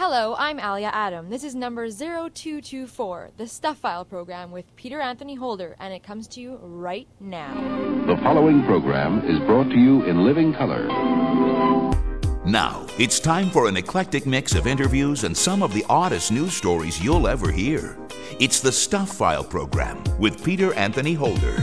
Hello, I'm Alia Adam. This is number 0224, the Stuff File program with Peter Anthony Holder, and it comes to you right now. The following program is brought to you in living color. Now, it's time for an eclectic mix of interviews and some of the oddest news stories you'll ever hear. It's the Stuff File program with Peter Anthony Holder.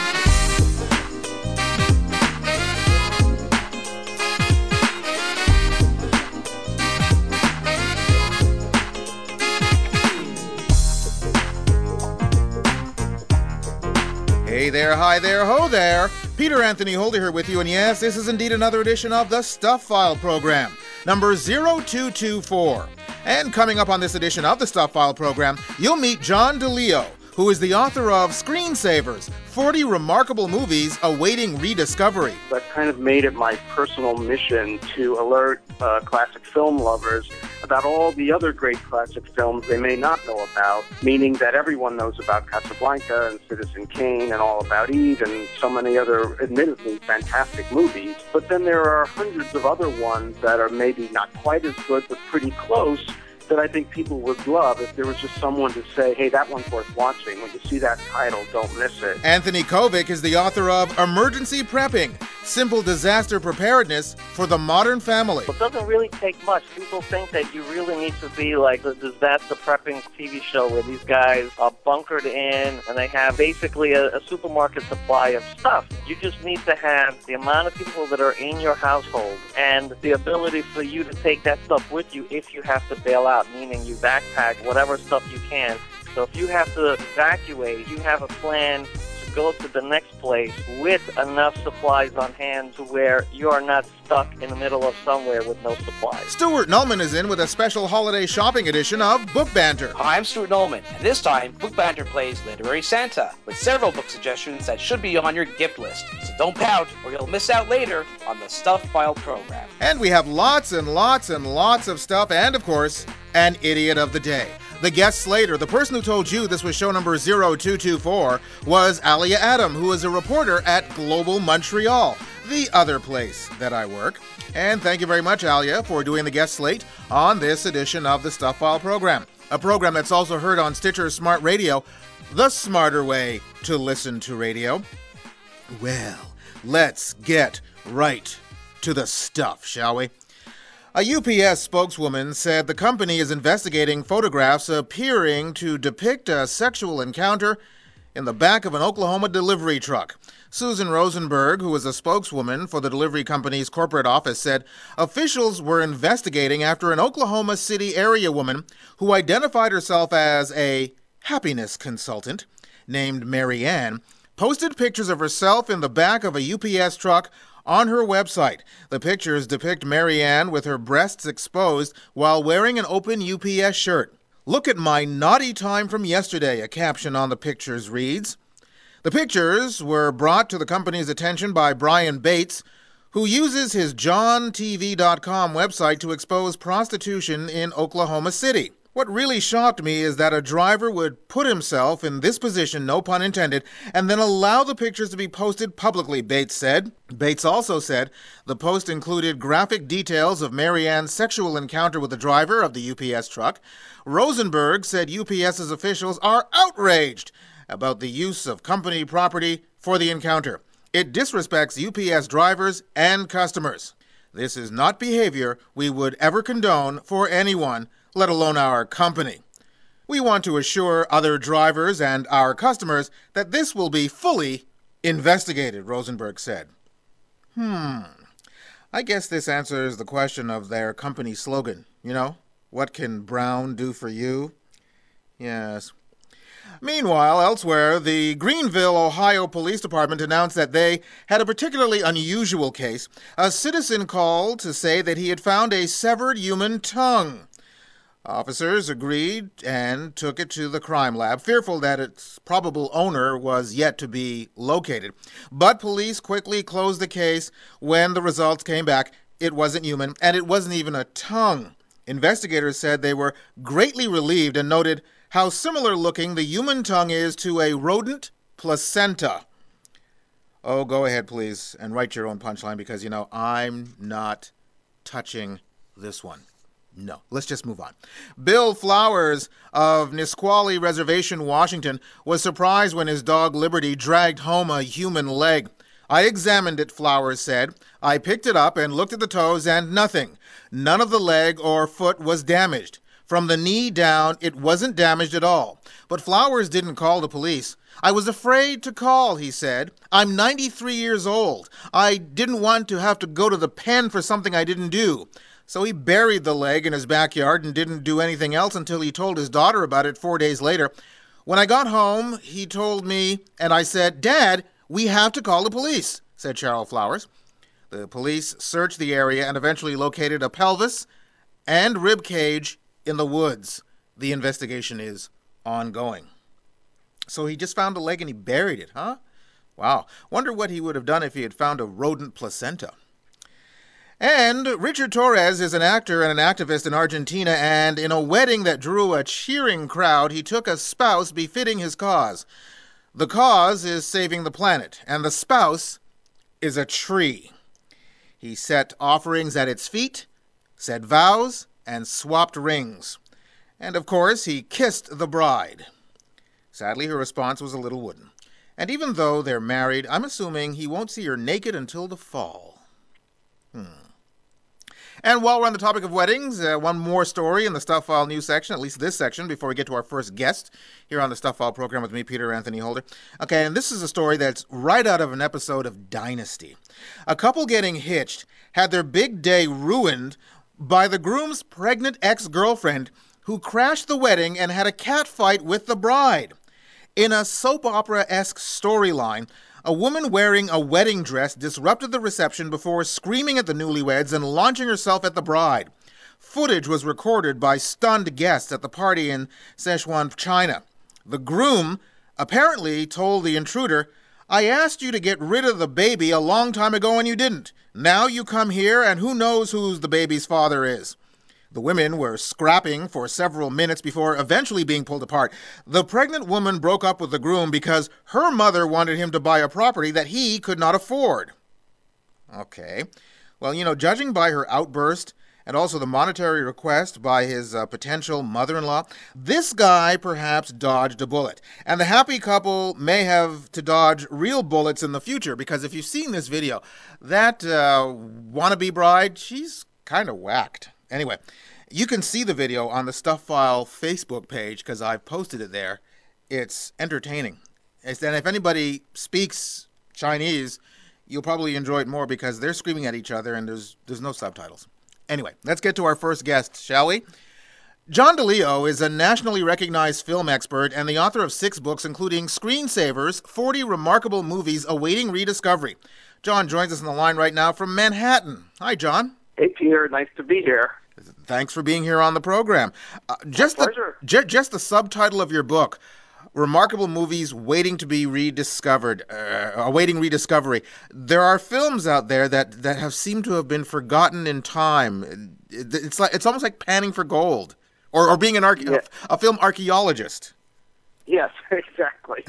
Hey there, hi there, ho there. Peter Anthony Holder here with you, and yes, this is indeed another edition of the Stuff File program, number 0224. And coming up on this edition of the Stuff File program, you'll meet John DeLeo, who is the author of Screensavers, 40 Remarkable Movies Awaiting Rediscovery. That kind of made it my personal mission to alert classic film lovers about all the other great classic films they may not know about, meaning that everyone knows about Casablanca and Citizen Kane and All About Eve and so many other admittedly fantastic movies. But then there are hundreds of other ones that are maybe not quite as good but pretty close, that I think people would love if there was just someone to say, hey, that one's worth watching. When you see that title, don't miss it. Anthony Kovic is the author of Emergency Prepping, Simple Disaster Preparedness for the Modern Family. It doesn't really take much. People think that you really need to be like the disaster prepping TV show where these guys are bunkered in and they have basically a supermarket supply of stuff. You just need to have the amount of people that are in your household and the ability for you to take that stuff with you if you have to bail out, meaning you backpack whatever stuff you can. So if you have to evacuate, you have a plan to go to the next place with enough supplies on hand to where you are not stuck in the middle of somewhere with no supplies. Stuart Nullman is in with a special holiday shopping edition of Book Banter. Hi, I'm Stuart Nullman, and this time, Book Banter plays Literary Santa, with several book suggestions that should be on your gift list. So don't pout, or you'll miss out later on the Stuff File program. And we have lots and lots and lots of stuff, and of course, an Idiot of the Day. The guest slater, the person who told you this was show number 0224, was Alia Adam, who is a reporter at Global Montreal, the other place that I work. And thank you very much, Alia, for doing the guest slate on this edition of the Stuff File program, a program that's also heard on Stitcher Smart Radio, the smarter way to listen to radio. Well, let's get right to the stuff, shall we? A UPS spokeswoman said the company is investigating photographs appearing to depict a sexual encounter in the back of an Oklahoma delivery truck. Susan Rosenberg, who is a spokeswoman for the delivery company's corporate office, said officials were investigating after an Oklahoma City area woman who identified herself as a happiness consultant named Mary Ann posted pictures of herself in the back of a UPS truck on her website. The pictures depict Mary Ann with her breasts exposed while wearing an open UPS shirt. "Look at my naughty time from yesterday," a caption on the pictures reads. The pictures were brought to the company's attention by Brian Bates, who uses his JohnTV.com website to expose prostitution in Oklahoma City. What really shocked me is that a driver would put himself in this position, no pun intended, and then allow the pictures to be posted publicly, Bates said. Bates also said the post included graphic details of Mary Ann's sexual encounter with the driver of the UPS truck. Rosenberg said UPS's officials are outraged about the use of company property for the encounter. It disrespects UPS drivers and customers. This is not behavior we would ever condone for anyone, let alone our company. We want to assure other drivers and our customers that this will be fully investigated, Rosenberg said. I guess this answers the question of their company slogan. You know, what can Brown do for you? Yes. Meanwhile, elsewhere, the Greenville, Ohio Police Department announced that they had a particularly unusual case. A citizen called to say that he had found a severed human tongue. Officers agreed and took it to the crime lab, fearful that its probable owner was yet to be located. But police quickly closed the case when the results came back. It wasn't human, and it wasn't even a tongue. Investigators said they were greatly relieved and noted how similar looking the human tongue is to a rodent placenta. Oh, go ahead, please, and write your own punchline because, I'm not touching this one. No, let's just move on. Bill Flowers of Nisqually Reservation, Washington, was surprised when his dog Liberty dragged home a human leg. I examined it, Flowers said. I picked it up and looked at the toes and nothing. None of the leg or foot was damaged. From the knee down, it wasn't damaged at all. But Flowers didn't call the police. I was afraid to call, he said. I'm 93 years old. I didn't want to have to go to the pen for something I didn't do. So he buried the leg in his backyard and didn't do anything else until he told his daughter about it 4 days later. When I got home, he told me, and I said, Dad, we have to call the police, said Cheryl Flowers. The police searched the area and eventually located a pelvis and rib cage in the woods. The investigation is ongoing. So he just found a leg and he buried it, huh? Wow. Wonder what he would have done if he had found a rodent placenta. And Richard Torres is an actor and an activist in Argentina, and in a wedding that drew a cheering crowd, he took a spouse befitting his cause. The cause is saving the planet, and the spouse is a tree. He set offerings at its feet, said vows, and swapped rings. And, of course, he kissed the bride. Sadly, her response was a little wooden. And even though they're married, I'm assuming he won't see her naked until the fall. And while we're on the topic of weddings, one more story in the Stuff File news section, at least this section, before we get to our first guest here on the Stuff File program with me, Peter Anthony Holder. Okay, and this is a story that's right out of an episode of Dynasty. A couple getting hitched had their big day ruined by the groom's pregnant ex-girlfriend who crashed the wedding and had a catfight with the bride. In a soap opera-esque storyline, a woman wearing a wedding dress disrupted the reception before screaming at the newlyweds and launching herself at the bride. Footage was recorded by stunned guests at the party in Sichuan, China. The groom apparently told the intruder, I asked you to get rid of the baby a long time ago and you didn't. Now you come here and who knows who the baby's father is. The women were scrapping for several minutes before eventually being pulled apart. The pregnant woman broke up with the groom because her mother wanted him to buy a property that he could not afford. Okay. Well, judging by her outburst and also the monetary request by his potential mother-in-law, this guy perhaps dodged a bullet. And the happy couple may have to dodge real bullets in the future, because if you've seen this video, that wannabe bride, she's kind of whacked. Anyway, you can see the video on the Stuff File Facebook page because I've posted it there. It's entertaining. And if anybody speaks Chinese, you'll probably enjoy it more because they're screaming at each other and there's no subtitles. Anyway, let's get to our first guest, shall we? John DeLeo is a nationally recognized film expert and the author of 6 books, including Screensavers, 40 Remarkable Movies Awaiting Rediscovery. John joins us on the line right now from Manhattan. Hi, John. Hey, Peter. Nice to be here. Thanks for being here on the program. Just the subtitle of your book, Remarkable Movies Waiting to be Rediscovered, Awaiting Rediscovery. There are films out there that have seemed to have been forgotten in time. It's almost like panning for gold, or being a film archaeologist. Yes, exactly.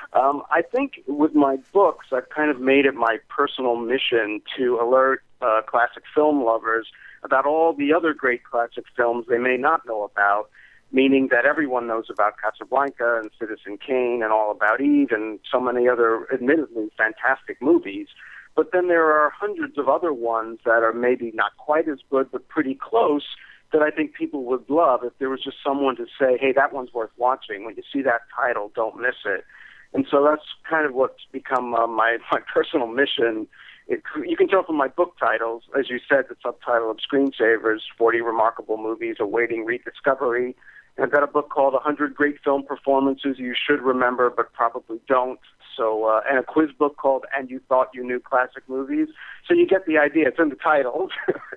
I think with my books, I've kind of made it my personal mission to alert classic film lovers about all the other great classic films they may not know about, meaning that everyone knows about Casablanca and Citizen Kane and All About Eve and so many other admittedly fantastic movies. But then there are hundreds of other ones that are maybe not quite as good but pretty close that I think people would love if there was just someone to say, hey, that one's worth watching. When you see that title, don't miss it. And so that's kind of what's become my personal mission. You can tell from my book titles, as you said, the subtitle of Screensavers, 40 Remarkable Movies Awaiting Rediscovery. And I've got a book called 100 Great Film Performances You Should Remember But Probably Don't. So, and a quiz book called And You Thought You Knew Classic Movies. So you get the idea. It's in the title.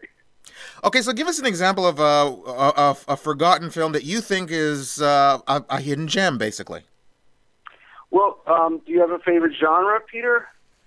Okay, so give us an example of a forgotten film that you think is a hidden gem, basically. Well, do you have a favorite genre, Peter?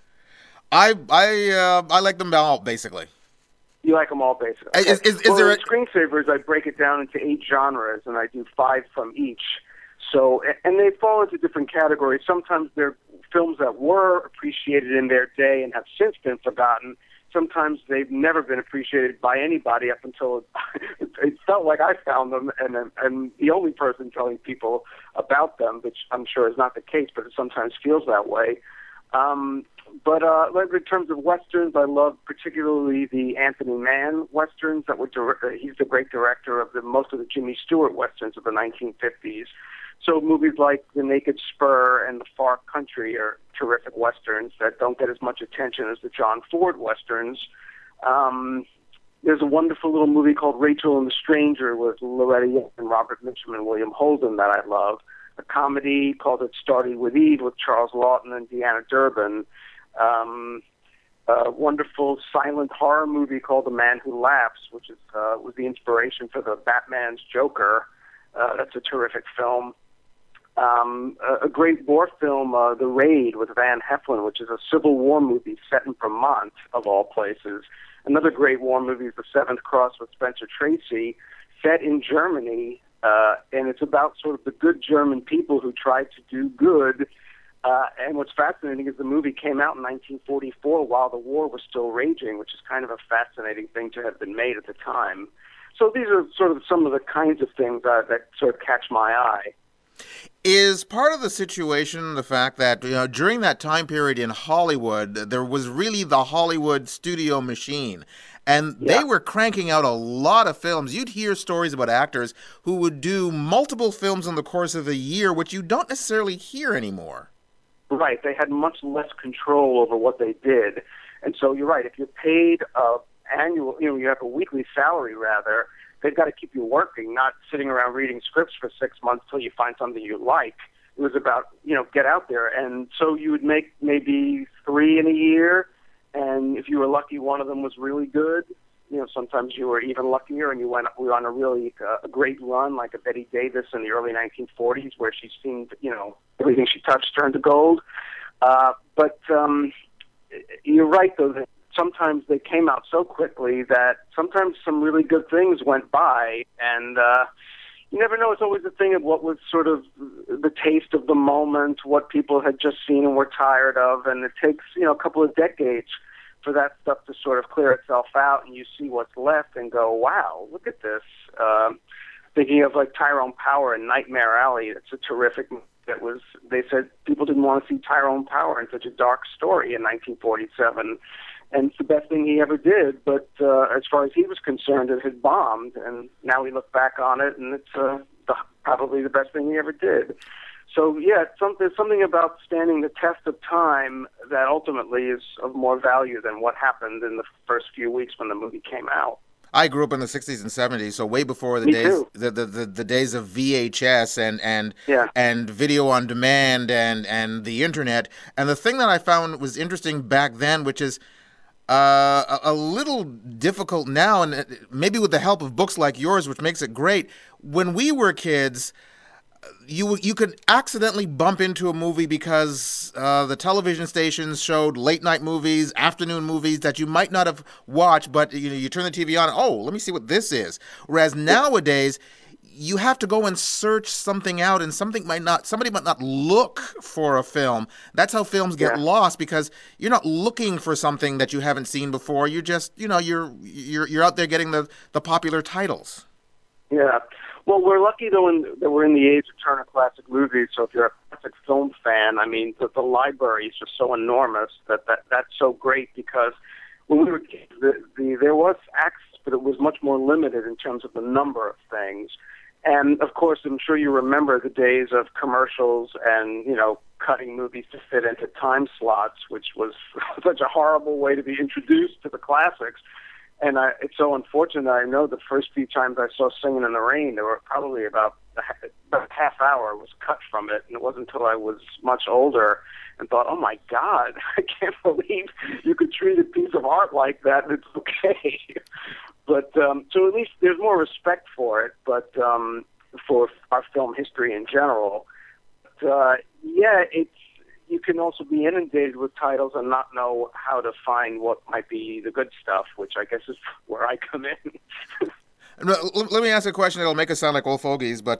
I like them all, basically. You like them all, basically. Okay. Is there in Screensavers, I break it down into 8 genres, and I do 5 from each. So, and they fall into different categories. Sometimes they're films that were appreciated in their day and have since been forgotten. sometimes they've never been appreciated by anybody up until it felt like I found them and the only person telling people about them, which I'm sure is not the case, but it sometimes feels that way. But in terms of Westerns, I love particularly the Anthony Mann Westerns that were he's the great director of most of the Jimmy Stewart Westerns of the 1950s. So movies like The Naked Spur and The Far Country are terrific Westerns that don't get as much attention as the John Ford Westerns. There's a wonderful little movie called Rachel and the Stranger with Loretta Young and Robert Mitchum and William Holden that I love. A comedy called It Started With Eve with Charles Laughton and Deanna Durbin. A wonderful silent horror movie called The Man Who Laughs, which is was the inspiration for the Batman's Joker. That's a terrific film. A great war film, The Raid with Van Heflin, which is a Civil War movie set in Vermont, of all places. Another great war movie is The Seventh Cross with Spencer Tracy, set in Germany, and it's about sort of the good German people who tried to do good. And what's fascinating is the movie came out in 1944 while the war was still raging, which is kind of a fascinating thing to have been made at the time. So these are sort of some of the kinds of things that sort of catch my eye. Is part of the situation the fact that during that time period in Hollywood, there was really the Hollywood studio machine, and they were cranking out a lot of films. You'd hear stories about actors who would do multiple films in the course of a year, which you don't necessarily hear anymore. Right. They had much less control over what they did. And so you're right. If you're paid annual, you have a weekly salary rather, they've got to keep you working, not sitting around reading scripts for 6 months till you find something you like. It was about, get out there. And so you would make maybe 3 in a year. And if you were lucky, one of them was really good. Sometimes you were even luckier and you were on a really a great run, like a Bette Davis in the early 1940s, where she seemed, everything she touched turned to gold. But you're right, though, that sometimes they came out so quickly that sometimes some really good things went by, and you never know. It's always a thing of what was sort of the taste of the moment, what people had just seen and were tired of, and it takes, a couple of decades for that stuff to sort of clear itself out, and you see what's left and go, wow, look at this. Thinking of like Tyrone Power in Nightmare Alley, it's a terrific movie. They said people didn't want to see Tyrone Power in such a dark story in 1947. And it's the best thing he ever did, but as far as he was concerned, it had bombed, and now we look back on it, and it's probably the best thing he ever did. So, yeah, there's something about standing the test of time that ultimately is of more value than what happened in the first few weeks when the movie came out. I grew up in the 60s and 70s, so way before the days of VHS and video on demand and the internet. And the thing that I found was interesting back then, which is a little difficult now, and maybe with the help of books like yours, which makes it great. When we were kids, you could accidentally bump into a movie because the television stations showed late night movies, afternoon movies that you might not have watched, but you turn the TV on, oh, let me see what this is. Whereas nowadays, you have to go and search something out, and somebody might not look for a film. That's how films get lost, because you're not looking for something that you haven't seen before. You just, you're out there getting the popular titles. Yeah. Well, we're lucky, though, that we're in the age of Turner Classic Movies, so if you're a classic film fan, I mean, the library is just so enormous that's so great, because when we were kids, there was access, but it was much more limited in terms of the number of things. And, of course, I'm sure you remember the days of commercials and, cutting movies to fit into time slots, which was such a horrible way to be introduced to the classics. And it's so unfortunate. I know the first few times I saw Singing in the Rain, there were probably about a half hour was cut from it. And it wasn't until I was much older and thought, oh, my God, I can't believe you could treat a piece of art like that and it's okay. But so at least there's more respect for it, but for our film history in general. But, you can also be inundated with titles and not know how to find what might be the good stuff, which I guess is where I come in. Let me ask a question that'll make us sound like old fogies, but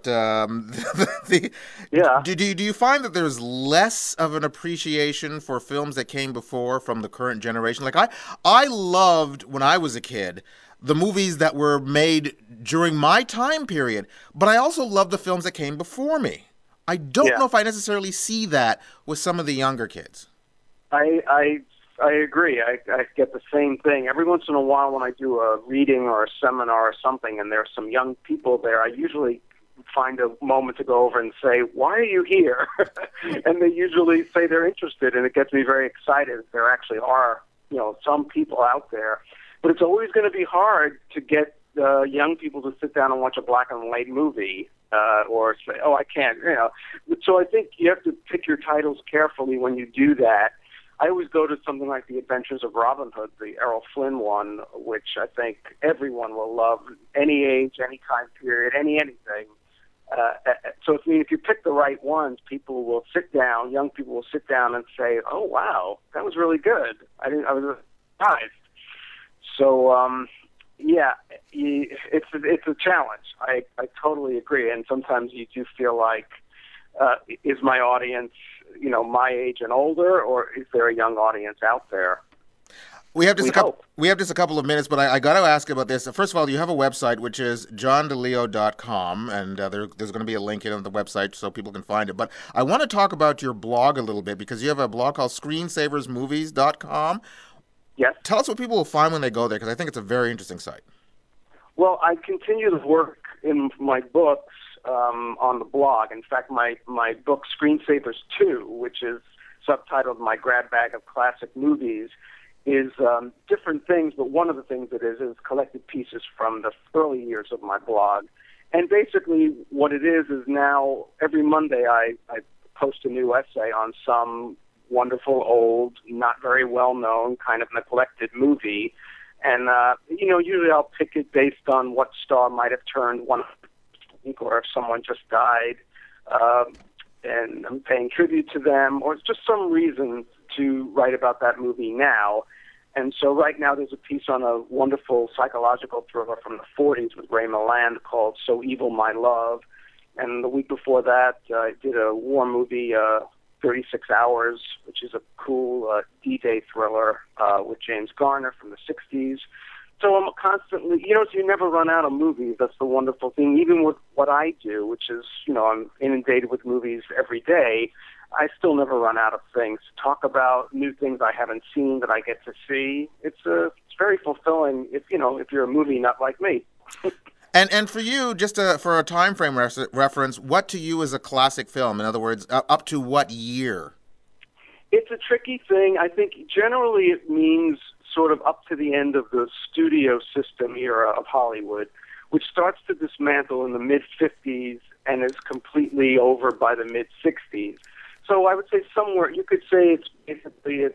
Yeah. do you find that there's less of an appreciation for films that came before from the current generation? Like I loved when I was a kid the movies that were made during my time period, but I also loved the films that came before me. I don't know if I necessarily see that with some of the younger kids. I agree. I get the same thing. Every once in a while when I do a reading or a seminar or something and there's some young people there, I usually find a moment to go over and say, why are you here? And they usually say they're interested, and it gets me very excited. There actually are, some people out there. But it's always going to be hard to get young people to sit down and watch a black and white movie or say, oh, I can't, So I think you have to pick your titles carefully when you do that. I always go to something like The Adventures of Robin Hood, the Errol Flynn one, which I think everyone will love, any age, any time period, anything. So if you pick the right ones, people will sit down, young people will sit down and say, oh, wow, that was really good. I was surprised. So, it's a challenge. I totally agree. And sometimes you do feel like, is my audience, my age and older, or is there a young audience out there? We have just a couple of minutes, but I got to ask about this. First of all, you have a website, which is johndaleo.com, and there's going to be a link on the website so people can find it. But I want to talk about your blog a little bit, because you have a blog called screensaversmovies.com. Yes. Tell us what people will find when they go there, because I think it's a very interesting site. Well, I continue to work in my books on the blog. In fact, my book, Screensavers 2, which is subtitled My Grab Bag of Classic Movies, is different things, but one of the things it is collected pieces from the early years of my blog. And basically what it is now every Monday I post a new essay on some wonderful, old, not very well-known, kind of neglected movie. And, usually I'll pick it based on what star might have turned 100, or if someone just died, and I'm paying tribute to them, or it's just some reason to write about that movie now. And so right now there's a piece on a wonderful psychological thriller from the 40s with Ray Milland called So Evil, My Love. And the week before that, I did a war movie, 36 Hours, which is a cool D-Day thriller with James Garner from the 60s. So I'm constantly, so you never run out of movies. That's the wonderful thing. Even with what I do, which is, I'm inundated with movies every day, I still never run out of things to talk about, new things I haven't seen that I get to see. It's very fulfilling if you're a movie nut like me. And for you, just for a time frame reference, what to you is a classic film? In other words, up to what year? It's a tricky thing. I think generally it means sort of up to the end of the studio system era of Hollywood, which starts to dismantle in the mid-50s and is completely over by the mid-60s. So I would say somewhere, you could say it's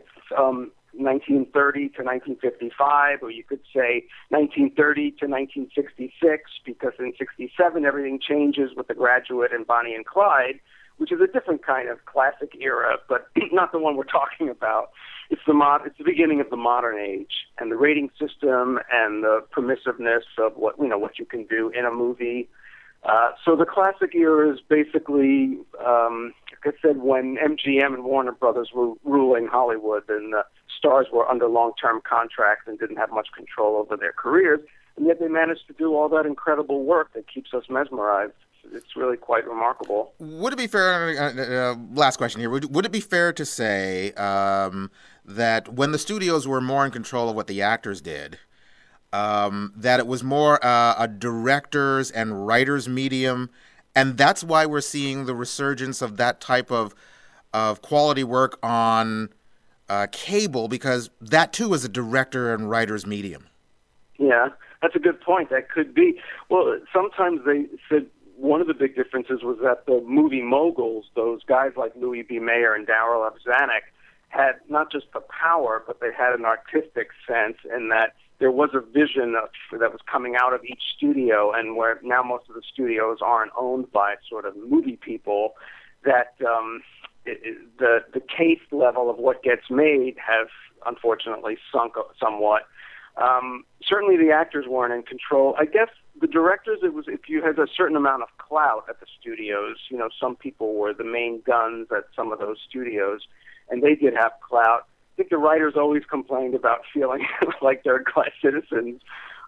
1930 to 1955, or you could say 1930 to 1966, because in 67 everything changes with The Graduate and Bonnie and Clyde, which is a different kind of classic era, but not the one we're talking about. It's the beginning of the modern age, and the rating system and the permissiveness of what you can do in a movie. So the classic era is basically, like I said, when MGM and Warner Brothers were ruling Hollywood, and the stars were under long-term contracts and didn't have much control over their careers, and yet they managed to do all that incredible work that keeps us mesmerized. It's really quite remarkable. Would it be fair, last question here, would it be fair to say that when the studios were more in control of what the actors did, that it was more a director's and writer's medium, and that's why we're seeing the resurgence of that type of quality work on cable, because that too is a director and writer's medium? Yeah, that's a good point. That could be. Well, sometimes they said one of the big differences was that the movie moguls, those guys like Louis B. Mayer and Darryl F. Zanuck, had not just the power, but they had an artistic sense, in that there was a vision that was coming out of each studio, and where now most of the studios aren't owned by sort of movie people, that the taste level of what gets made has unfortunately sunk somewhat. Certainly the actors weren't in control. I guess the directors, it was if you had a certain amount of clout at the studios. Some people were the main guns at some of those studios, and they did have clout. I think the writers always complained about feeling like third-class citizens.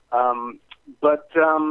But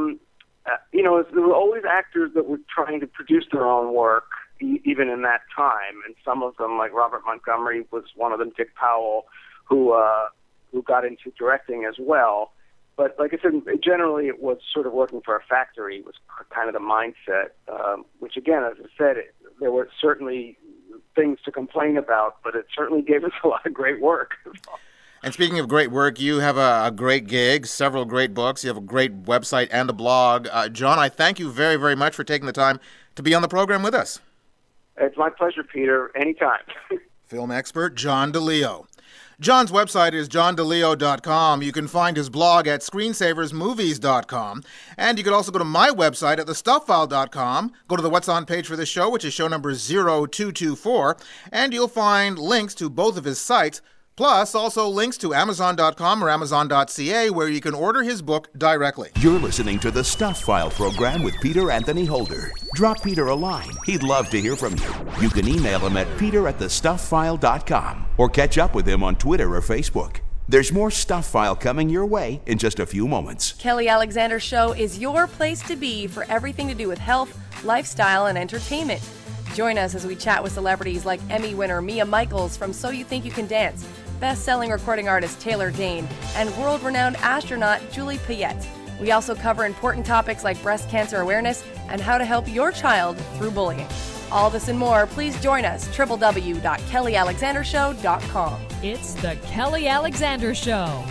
there were always actors that were trying to produce their own work, even in that time. And some of them, like Robert Montgomery was one of them, Dick Powell, who got into directing as well. But like I said, generally it was sort of working for a factory was kind of the mindset, which again, as I said, there were certainly things to complain about, but it certainly gave us a lot of great work. And speaking of great work, you have a great gig, several great books. You have a great website and a blog. John, I thank you very, very much for taking the time to be on the program with us. It's my pleasure, Peter. Anytime. Film expert John DeLeo. John's website is johndeleo.com. You can find his blog at screensaversmovies.com. And you can also go to my website at thestuffile.com. Go to the What's On page for this show, which is show number 0224. And you'll find links to both of his sites, plus also links to Amazon.com or Amazon.ca, where you can order his book directly. You're listening to the Stuff File program with Peter Anthony Holder. Drop Peter a line. He'd love to hear from you. You can email him at peter@thestufffile.com or catch up with him on Twitter or Facebook. There's more Stuff File coming your way in just a few moments. Kelly Alexander Show is your place to be for everything to do with health, lifestyle, and entertainment. Join us as we chat with celebrities like Emmy winner Mia Michaels from So You Think You Can Dance, best-selling recording artist Taylor Dane, and world-renowned astronaut Julie Payette. We also cover important topics like breast cancer awareness and how to help your child through bullying. All this and more, please join us, www.kellyalexandershow.com. It's the Kelly Alexander Show.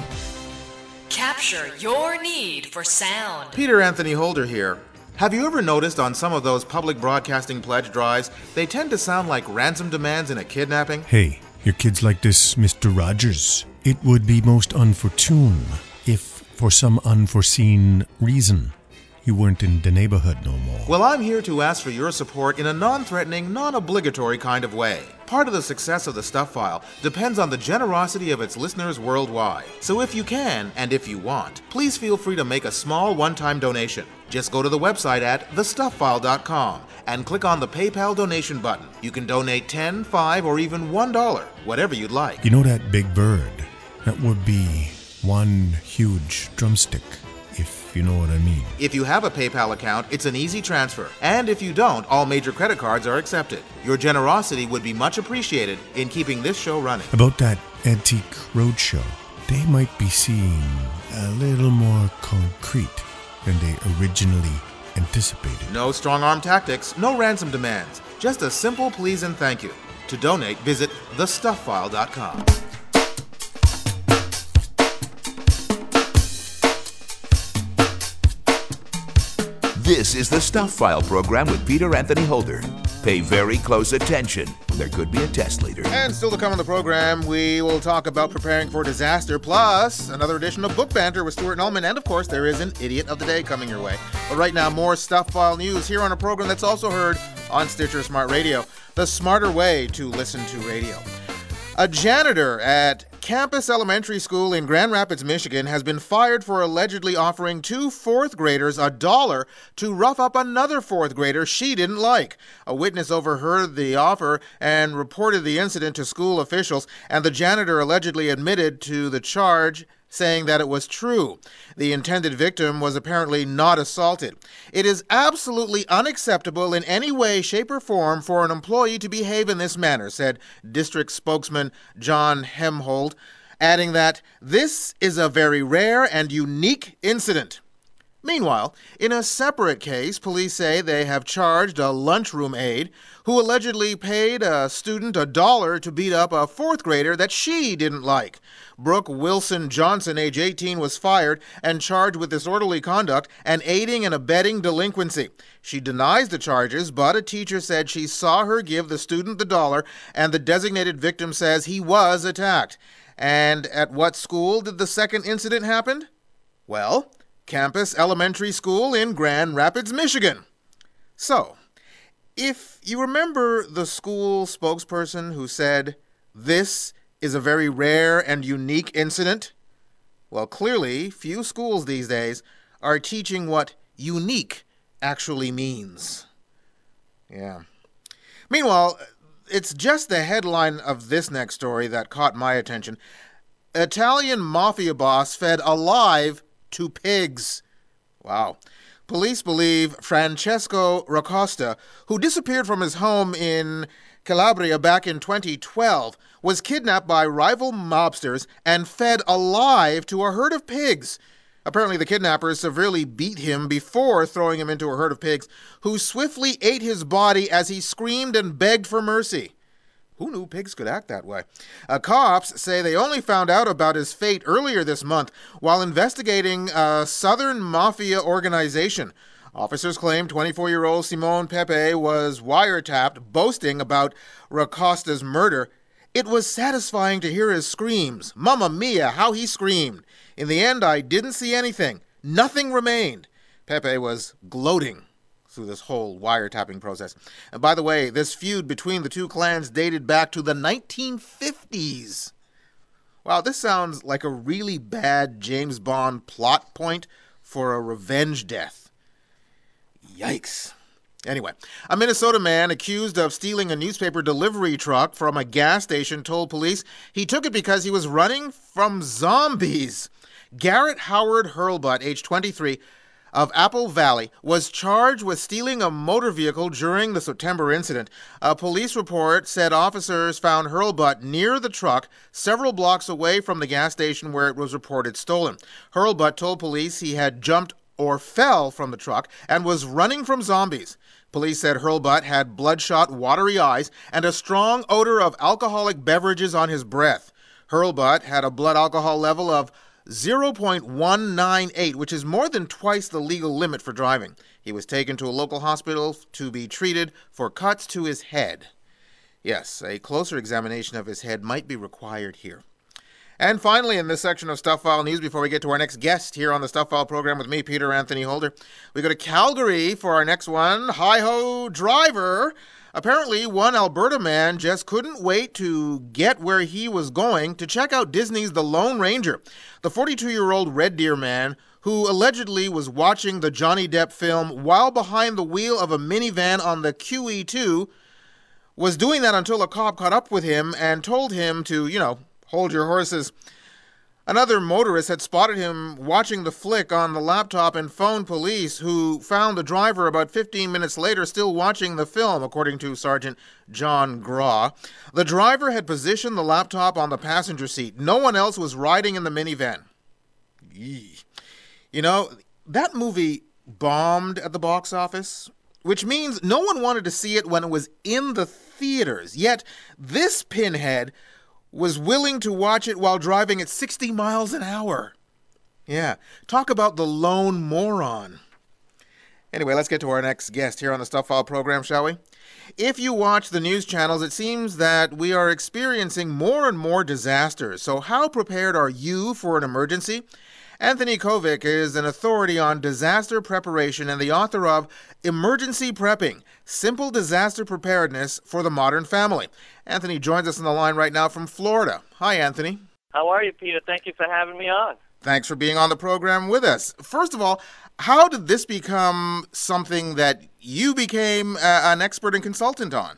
Capture your need for sound. Peter Anthony Holder here. Have you ever noticed on some of those public broadcasting pledge drives, they tend to sound like ransom demands in a kidnapping? Hey, your kids like this, Mr. Rogers. It would be most unfortune if, for some unforeseen reason, you weren't in the neighborhood no more. Well, I'm here to ask for your support in a non-threatening, non-obligatory kind of way. Part of the success of the Stuff File depends on the generosity of its listeners worldwide. So if you can, and if you want, please feel free to make a small one-time donation. Just go to the website at thestuffile.com and click on the PayPal donation button. You can donate $10, $5, or even $1, whatever you'd like. You know that big bird? That would be one huge drumstick, if you know what I mean. If you have a PayPal account, it's an easy transfer. And if you don't, all major credit cards are accepted. Your generosity would be much appreciated in keeping this show running. About that Antique Roadshow, they might be seeing a little more concrete than they originally anticipated. No strong-arm tactics, no ransom demands. Just a simple please and thank you. To donate, visit thestuffile.com. This is the Stuff File program with Peter Anthony Holder. Pay very close attention. There could be a test later. And still to come on the program, we will talk about preparing for disaster, plus another edition of Book Banter with Stuart Nullman, and of course there is an Idiot of the Day coming your way. But right now, more Stuff File news here on a program that's also heard on Stitcher Smart Radio, the smarter way to listen to radio. A janitor at Campus Elementary School in Grand Rapids, Michigan, has been fired for allegedly offering two fourth graders $1 to rough up another fourth grader she didn't like. A witness overheard the offer and reported the incident to school officials, and the janitor allegedly admitted to the charge, saying that it was true. The intended victim was apparently not assaulted. It is absolutely unacceptable in any way, shape, or form for an employee to behave in this manner, said district spokesman John Hemhold, adding that this is a very rare and unique incident. Meanwhile, in a separate case, police say they have charged a lunchroom aide who allegedly paid a student $1 to beat up a fourth grader that she didn't like. Brooke Wilson Johnson, age 18, was fired and charged with disorderly conduct and aiding and abetting delinquency. She denies the charges, but a teacher said she saw her give the student the $1, and the designated victim says he was attacked. And at what school did the second incident happen? Well, Campus Elementary School in Grand Rapids, Michigan. So, if you remember the school spokesperson who said, "This is a very rare and unique incident," well, clearly, few schools these days are teaching what unique actually means. Yeah. Meanwhile, it's just the headline of this next story that caught my attention. Italian mafia boss fed alive to pigs. Wow. Police believe Francesco Racosta, who disappeared from his home in Calabria back in 2012, was kidnapped by rival mobsters and fed alive to a herd of pigs. Apparently, the kidnappers severely beat him before throwing him into a herd of pigs, who swiftly ate his body as he screamed and begged for mercy. Who knew pigs could act that way? Cops say they only found out about his fate earlier this month while investigating a southern mafia organization. Officers claim 24-year-old Simone Pepe was wiretapped, boasting about Racosta's murder. It was satisfying to hear his screams. Mamma mia, how he screamed. In the end, I didn't see anything. Nothing remained. Pepe was gloating through this whole wiretapping process. And by the way, this feud between the two clans dated back to the 1950s. Wow, this sounds like a really bad James Bond plot point for a revenge death. Yikes. Anyway, a Minnesota man accused of stealing a newspaper delivery truck from a gas station told police he took it because he was running from zombies. Garrett Howard Hurlbut, age 23, of Apple Valley, was charged with stealing a motor vehicle during the September incident. A police report said officers found Hurlbut near the truck, several blocks away from the gas station where it was reported stolen. Hurlbut told police he had jumped or fell from the truck and was running from zombies. Police said Hurlbut had bloodshot, watery eyes and a strong odor of alcoholic beverages on his breath. Hurlbut had a blood alcohol level of 0.198, which is more than twice the legal limit for driving. He was taken to a local hospital to be treated for cuts to his head. Yes, a closer examination of his head might be required here. And finally, in this section of Stuff File News, before we get to our next guest here on the Stuff File program with me, Peter Anthony Holder, we go to Calgary for our next one. Hi-ho, driver! Apparently, one Alberta man just couldn't wait to get where he was going to check out Disney's The Lone Ranger. The 42-year-old Red Deer man, who allegedly was watching the Johnny Depp film while behind the wheel of a minivan on the QE2, was doing that until a cop caught up with him and told him to, hold your horses. Another motorist had spotted him watching the flick on the laptop and phoned police, who found the driver about 15 minutes later still watching the film, according to Sergeant John Graw. The driver had positioned the laptop on the passenger seat. No one else was riding in the minivan. Yee. That movie bombed at the box office, which means no one wanted to see it when it was in the theaters. Yet this pinhead was willing to watch it while driving at 60 miles an hour. Yeah, talk about the lone moron. Anyway, let's get to our next guest here on the Stuff File program, shall we? If you watch the news channels, it seems that we are experiencing more and more disasters. So how prepared are you for an emergency? Anthony Kovic is an authority on disaster preparation and the author of Emergency Prepping, Simple Disaster Preparedness for the Modern Family. Anthony joins us on the line right now from Florida. Hi, Anthony. How are you, Peter? Thank you for having me on. Thanks for being on the program with us. First of all, how did this become something that you became an expert and consultant on?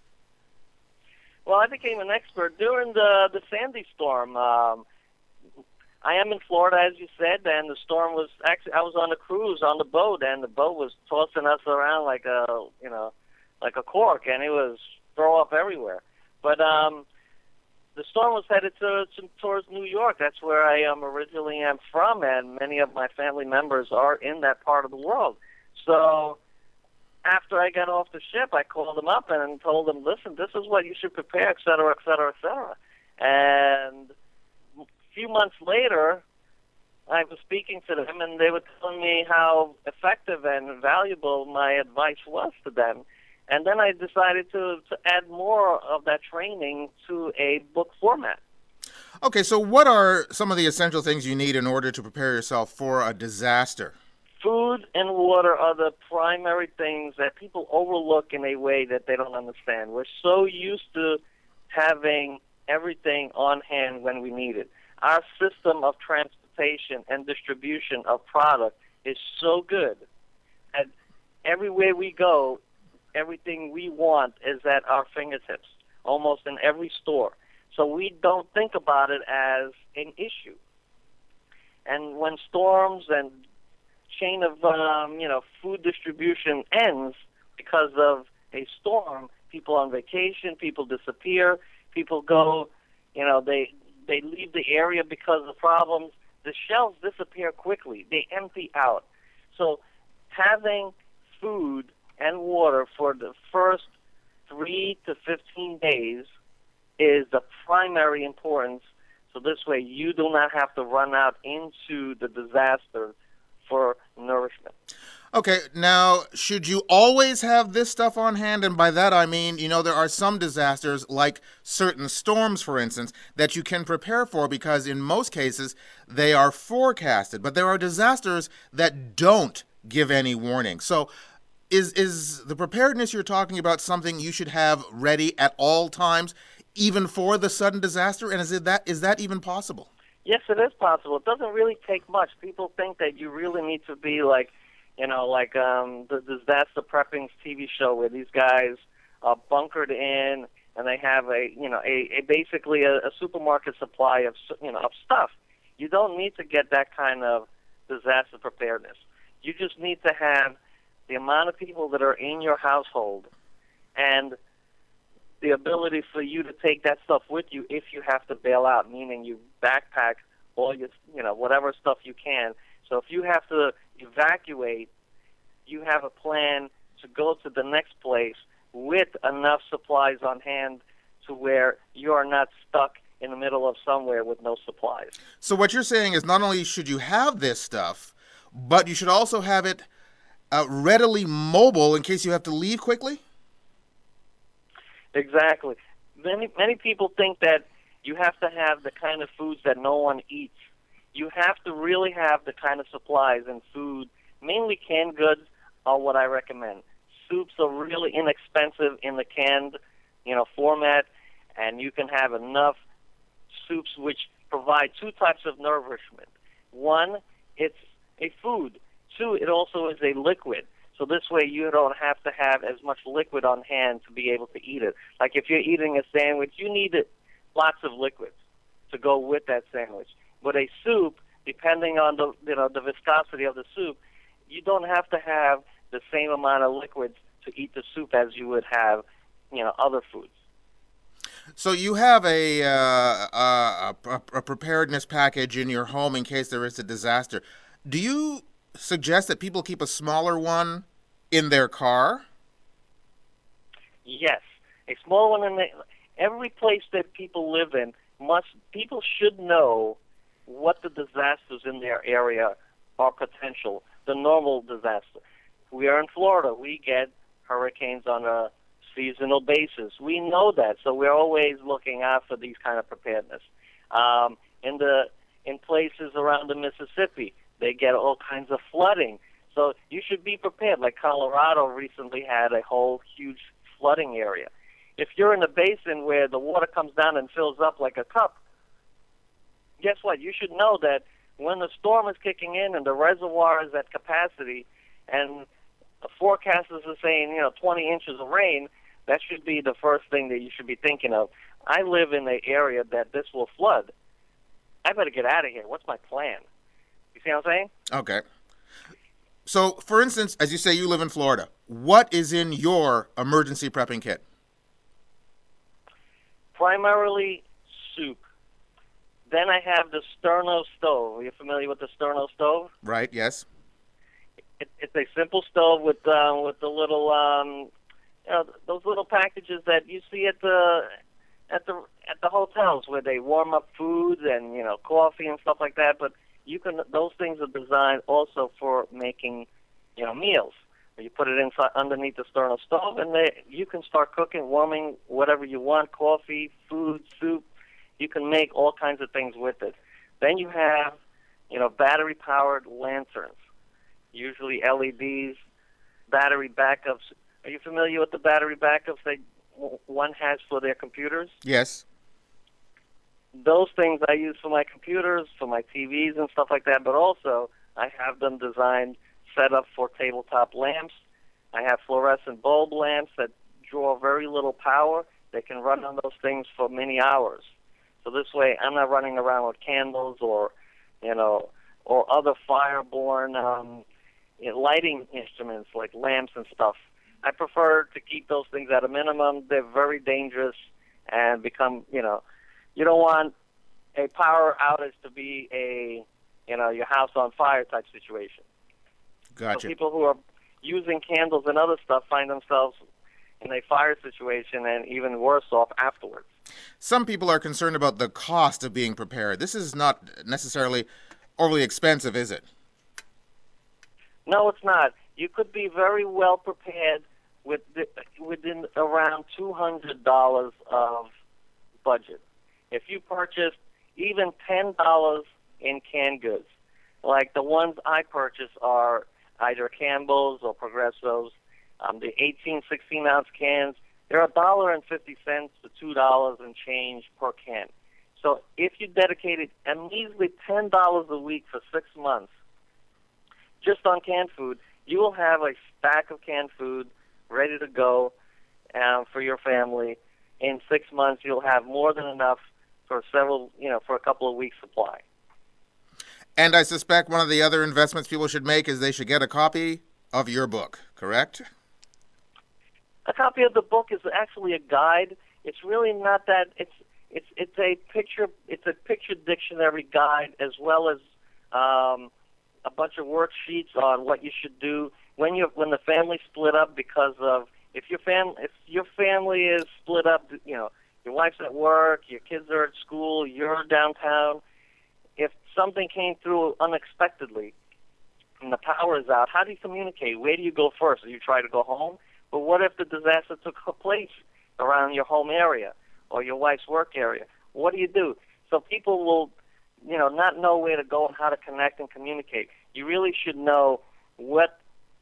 Well, I became an expert during the Sandy storm. I am in Florida, as you said, and the storm was actually, I was on a cruise on the boat, and the boat was tossing us around like a cork, and it was throw up everywhere. But the storm was headed towards New York. That's where I originally am from, and many of my family members are in that part of the world. So after I got off the ship, I called them up and told them, listen, this is what you should prepare, et cetera, et cetera, et cetera. And a few months later, I was speaking to them, and they were telling me how effective and valuable my advice was to them. And then I decided to add more of that training to a book format. Okay, so what are some of the essential things you need in order to prepare yourself for a disaster? Food and water are the primary things that people overlook in a way that they don't understand. We're so used to having everything on hand when we need it. Our system of transportation and distribution of product is so good. And everywhere we go, everything we want is at our fingertips, almost in every store. So we don't think about it as an issue. And when storms and chain of food distribution ends because of a storm, people on vacation, people disappear, people go, they leave the area because of problems. The shelves disappear quickly. They empty out. So having food and water for the first 3 to 15 days is the primary importance. So this way you do not have to run out into the disaster for nourishment. Okay, now, should you always have this stuff on hand? And by that I mean, there are some disasters, like certain storms, for instance, that you can prepare for because in most cases they are forecasted. But there are disasters that don't give any warning. So is the preparedness you're talking about something you should have ready at all times, even for the sudden disaster? And is that even possible? Yes, it is possible. It doesn't really take much. People think that you really need to be like the disaster prepping TV show where these guys are bunkered in and they have basically a supermarket supply of stuff. You don't need to get that kind of disaster preparedness. You just need to have the amount of people that are in your household and the ability for you to take that stuff with you if you have to bail out, meaning you backpack all your, whatever stuff you can. So if you have to evacuate, you have a plan to go to the next place with enough supplies on hand to where you are not stuck in the middle of somewhere with no supplies. So what you're saying is not only should you have this stuff, but you should also have it readily mobile in case you have to leave quickly? Exactly. Many people think that you have to have the kind of foods that no one eats. You have to really have the kind of supplies and food, mainly canned goods, are what I recommend. Soups are really inexpensive in the canned, format, and you can have enough soups which provide two types of nourishment. One, it's a food. Two, it also is a liquid. So this way you don't have to have as much liquid on hand to be able to eat it. Like if you're eating a sandwich, you need lots of liquids to go with that sandwich. But a soup, depending on the viscosity of the soup, you don't have to have the same amount of liquids to eat the soup as you would have, other foods. So you have a preparedness package in your home in case there is a disaster. Do you suggest that people keep a smaller one in their car? Yes, a small one every place that people live in people should know what the disasters in their area are potential, the normal disaster. We are in Florida. We get hurricanes on a seasonal basis. We know that, so we're always looking out for these kind of preparedness. In places around the Mississippi, they get all kinds of flooding. So you should be prepared. Like Colorado recently had a whole huge flooding area. If you're in a basin where the water comes down and fills up like a cup, guess what? You should know that when the storm is kicking in and the reservoir is at capacity and the forecasters are saying, 20 inches of rain, that should be the first thing that you should be thinking of. I live in an area that this will flood. I better get out of here. What's my plan? You see what I'm saying? Okay. So, for instance, as you say, you live in Florida. What is in your emergency prepping kit? Primarily soup. Then I have the Sterno stove. Are you familiar with the Sterno stove? Right, yes. It's a simple stove with the little those little packages that you see at the hotels where they warm up foods and coffee and stuff like that. But those things are designed also for making meals. You put it inside underneath the Sterno stove, and you can start cooking, warming whatever you want: coffee, food, soup. You can make all kinds of things with it. Then you have battery-powered lanterns, usually LEDs, battery backups. Are you familiar with the battery backups that one has for their computers? Yes. Those things I use for my computers, for my TVs and stuff like that, but also I have them designed, set up for tabletop lamps. I have fluorescent bulb lamps that draw very little power. They can run on those things for many hours. So this way, I'm not running around with candles or other fire-borne lighting instruments like lamps and stuff. I prefer to keep those things at a minimum. They're very dangerous and become, you don't want a power outage to be your house on fire type situation. Gotcha. So people who are using candles and other stuff find themselves in a fire situation and even worse off afterwards. Some people are concerned about the cost of being prepared. This is not necessarily overly expensive, is it? No, it's not. You could be very well prepared within around $200 of budget. If you purchase even $10 in canned goods, like the ones I purchase are either Campbell's or Progresso's, the 18, 16-ounce cans, they're $1.50 to $2 and change per can. So if you dedicated a measly $10 a week for 6 months just on canned food, you will have a stack of canned food ready to go for your family. In 6 months, you'll have more than enough for for a couple of weeks' supply. And I suspect one of the other investments people should make is they should get a copy of your book, correct? A copy of the book is actually a guide. It's really not that. It's a picture dictionary guide as well as a bunch of worksheets on what you should do when the family split up because of if your family is split up, your wife's at work, your kids are at school, you're downtown. If something came through unexpectedly and the power is out, how do you communicate? Where do you go first? Do you try to go home? But what if the disaster took place around your home area or your wife's work area? What do you do? So people will, not know where to go and how to connect and communicate. You really should know where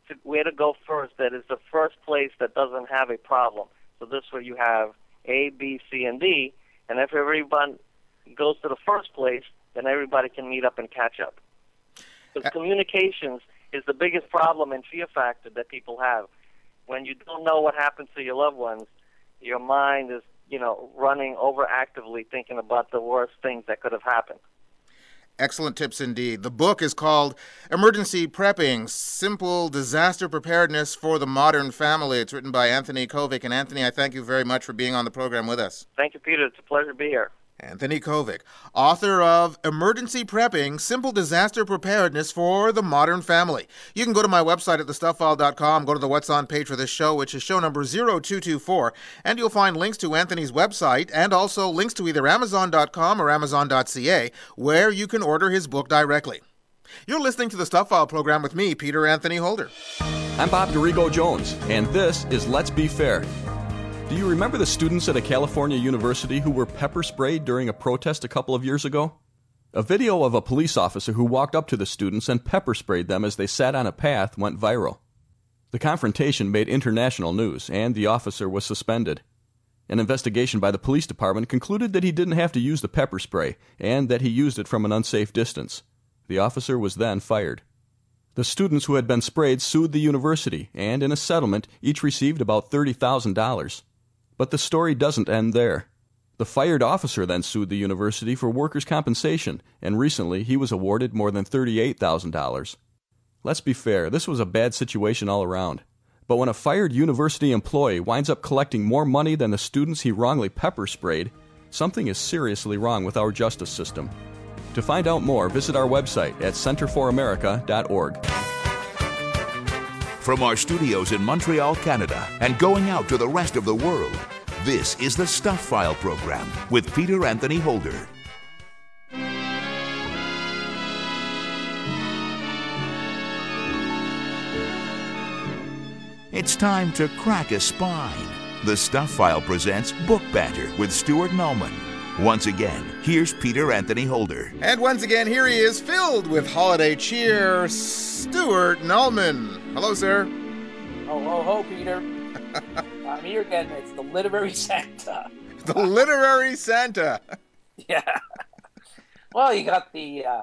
to go first. That is the first place that doesn't have a problem. So this way you have A, B, C, and D, and if everyone goes to the first place, then everybody can meet up and catch up. Because communications is the biggest problem and fear factor that people have. When you don't know what happens to your loved ones, your mind is, running overactively thinking about the worst things that could have happened. Excellent tips indeed. The book is called Emergency Prepping, Simple Disaster Preparedness for the Modern Family. It's written by Anthony Kovic. And Anthony, I thank you very much for being on the program with us. Thank you, Peter. It's a pleasure to be here. Anthony Kovic, author of Emergency Prepping, Simple Disaster Preparedness for the Modern Family. You can go to my website at thestuffile.com, go to the What's On page for this show, which is show number 0224, and you'll find links to Anthony's website and also links to either Amazon.com or Amazon.ca, where you can order his book directly. You're listening to the Stuff File program with me, Peter Anthony Holder. I'm Bob Dorigo Jones, and this is Let's Be Fair. Do you remember the students at a California university who were pepper sprayed during a protest a couple of years ago? A video of a police officer who walked up to the students and pepper sprayed them as they sat on a path went viral. The confrontation made international news, and the officer was suspended. An investigation by the police department concluded that he didn't have to use the pepper spray, and that he used it from an unsafe distance. The officer was then fired. The students who had been sprayed sued the university, and in a settlement, each received about $30,000. But the story doesn't end there. The fired officer then sued the university for workers' compensation, and recently he was awarded more than $38,000. Let's be fair, this was a bad situation all around. But when a fired university employee winds up collecting more money than the students he wrongly pepper sprayed, something is seriously wrong with our justice system. To find out more, visit our website at centerforamerica.org. From our studios in Montreal, Canada, and going out to the rest of the world, this is the Stuff File program with Peter Anthony Holder. It's time to crack a spine. The Stuff File presents Book Banter with Stuart Nullman. Once again, here's Peter Anthony Holder. And once again, here he is, filled with holiday cheer, Stuart Nullman. Hello, sir. Ho, ho, ho, Peter. I'm here again. It's the Literary Santa. The Literary Santa. Yeah. Well, you got the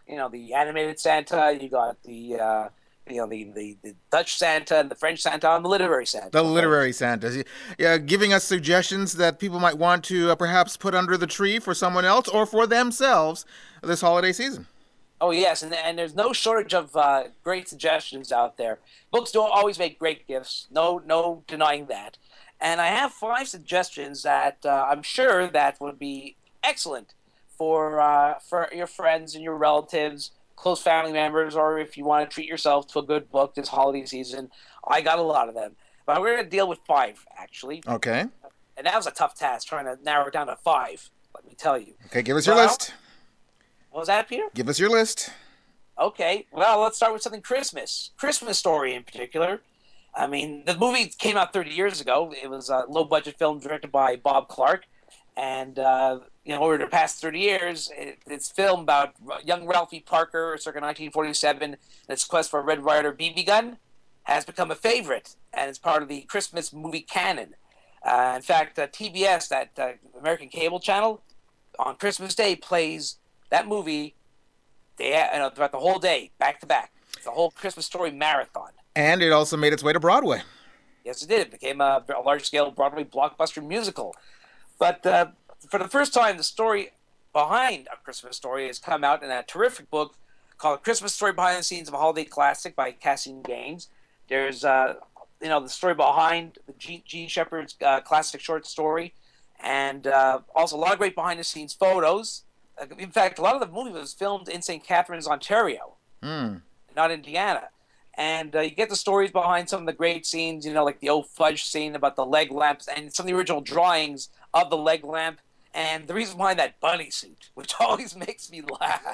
the animated Santa, you got the the Dutch Santa and the French Santa and the literary Santa. The literary Santas. Yeah, giving us suggestions that people might want to perhaps put under the tree for someone else or for themselves this holiday season. Oh, yes, and there's no shortage of great suggestions out there. Books don't always make great gifts. No denying that. And I have 5 suggestions that I'm sure that would be excellent for your friends and your relatives, close family members, or if you want to treat yourself to a good book this holiday season. I got a lot of them. But we're going to deal with 5, actually. Okay. And that was a tough task, trying to narrow it down to 5, let me tell you. Okay, give us your list. What was that, Peter? Give us your list. Okay, well, let's start with something Christmas. Christmas Story in particular. I mean, the movie came out 30 years ago. It was a low-budget film directed by Bob Clark. And, over the past 30 years, it's filmed about young Ralphie Parker, circa 1947, and its quest for a Red Ryder BB gun has become a favorite, and it's part of the Christmas movie canon. In fact, TBS, that American cable channel, on Christmas Day plays that movie throughout the whole day, back to back. It's a whole Christmas Story marathon. And it also made its way to Broadway. Yes, it did. It became a large-scale Broadway blockbuster musical. But for the first time, the story behind A Christmas Story has come out in a terrific book called Christmas Story Behind the Scenes of a Holiday Classic by Cassine Gaines. There's, the story behind the Gene Shepard's classic short story, and also a lot of great behind-the-scenes photos. In fact, a lot of the movie was filmed in St. Catharines, Ontario, not Indiana. And you get the stories behind some of the great scenes, like the old fudge scene about the leg lamps and some of the original drawings of the leg lamp. And the reason behind that bunny suit, which always makes me laugh.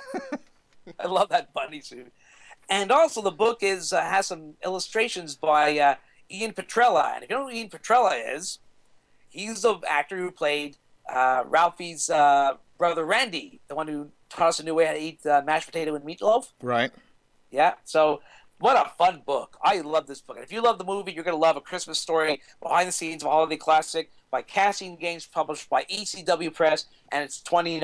I love that bunny suit. And also the book has some illustrations by Ian Petrella. And if you know who Ian Petrella is, he's the actor who played Ralphie's brother Randy, the one who taught us a new way how to eat mashed potato and meatloaf. Right. Yeah, so what a fun book. I love this book. And if you love the movie, you're going to love A Christmas Story, Behind the Scenes of a Holiday Classic by Cassine Gaines, published by ECW Press, and it's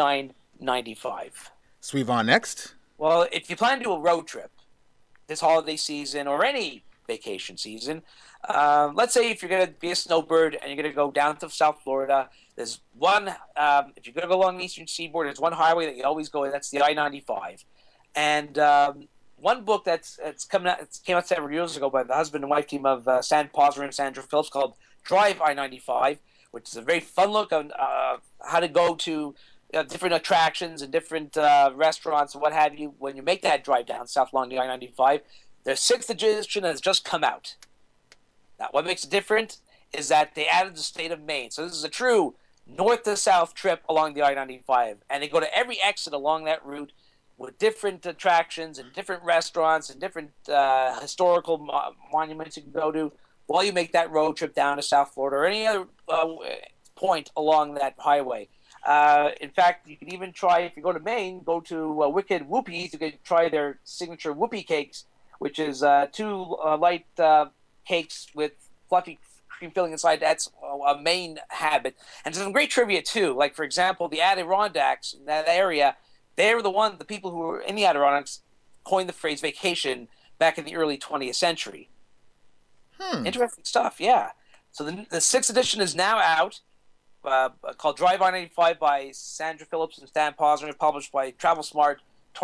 $29.95. Suivant next. Well, if you plan to do a road trip this holiday season or any vacation season, let's say if you're going to be a snowbird and you're going to go down to South Florida, there's one, if you're going to go along the eastern seaboard, there's one highway that you always go, that's the I-95. And one book that's came out several years ago by the husband and wife team of Sam Posner and Sandra Phillips called Drive I-95, which is a very fun look on how to go to different attractions and different restaurants and what have you when you make that drive down south along the I-95. Their 6th edition has just come out. Now, what makes it different is that they added the state of Maine. So this is a true north to south trip along the I-95, and they go to every exit along that route with different attractions and different restaurants and different historical monuments you can go to while you make that road trip down to South Florida or any other point along that highway. In fact, you can even try, if you go to Maine, go to Wicked Whoopies. You can try their signature whoopie cakes, which is 2 light cakes with fluffy cream filling inside. That's a Maine habit. And there's some great trivia, too. Like, for example, the Adirondacks in that area, they were the people who were in the Adirondacks coined the phrase vacation back in the early 20th century. Interesting stuff, yeah. So the 6th edition is now out, called Drive I-95 by Sandra Phillips and Stan Posner, published by Travel Smart,